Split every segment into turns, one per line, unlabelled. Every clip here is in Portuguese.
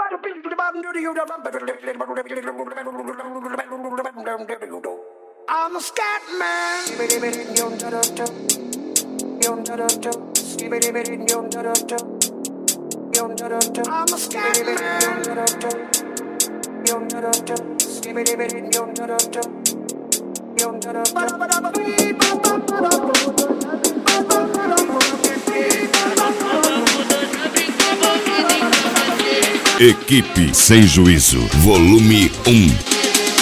I'm a scat man. I'm a scat
Equipe Sem Juízo, volume 1.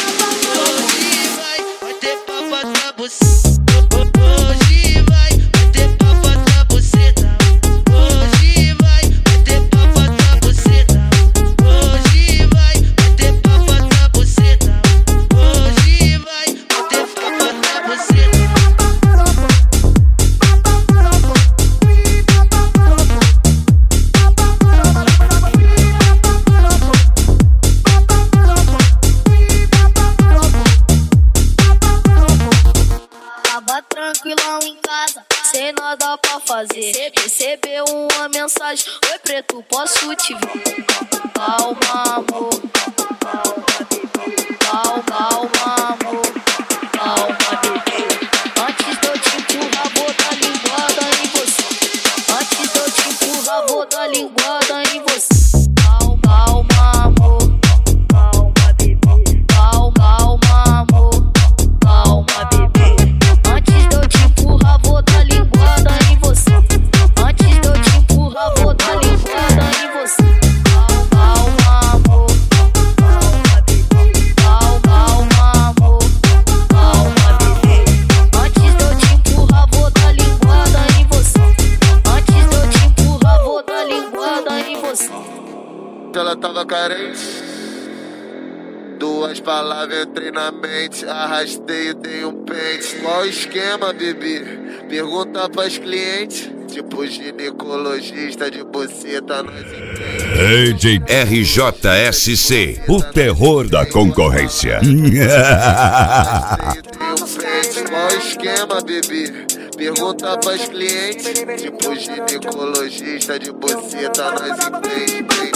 Tranquilão em casa, sem nada pra fazer. Recebeu uma mensagem: oi preto, posso te ver? Calma amor, calma bebê, calma amor, calma bebê. Antes de eu te empurrar, vou dar linguada em você. Antes de eu te empurrar, vou dar linguada em você. Calma amor, calma bebê, calma amor, calma bebê. Vou dar linguada em você. Antes de eu te empurrar, vou dar linguada em você. Calma, amor. Calma, bebê. Calma, amor. Calma, bebê. Antes de eu te empurrar, vou dar linguada em você. Antes de eu te empurrar, vou dar linguada em você.
Ela tava carente. Duas palavras entrei na mente, arrastei e dei um pente. Qual o esquema, bebê? Pergunta pras clientes. Tipo ginecologista de buceta, nós entende.
RJSC, o terror da concorrência.
Qual o esquema, bebê? Pergunta pras clientes. Tipo ginecologista de buceta, nós entende.